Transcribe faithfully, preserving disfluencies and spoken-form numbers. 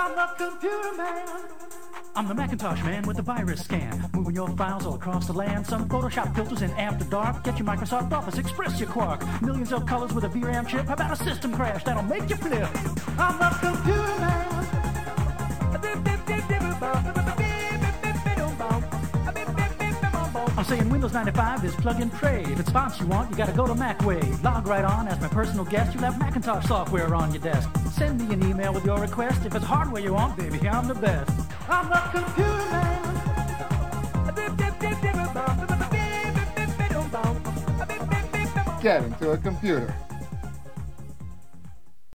I'm the computer man. I'm the Macintosh man with the virus scan, moving your files all across the land. Some Photoshop filters in After Dark. Get your Microsoft Office Express, your Quark. Millions of colors with a V RAM chip. How about a system crash that'll make you flip? I'm the computer man. I'm saying Windows ninety-five is plug and pray. If it's fonts you want, you gotta go to MacWave. Log right on as my personal guest. You'll have Macintosh software on your desk. Send me an email with your request. If it's hardware you want, baby, I'm the best. I'm the computer man. Get into a computer.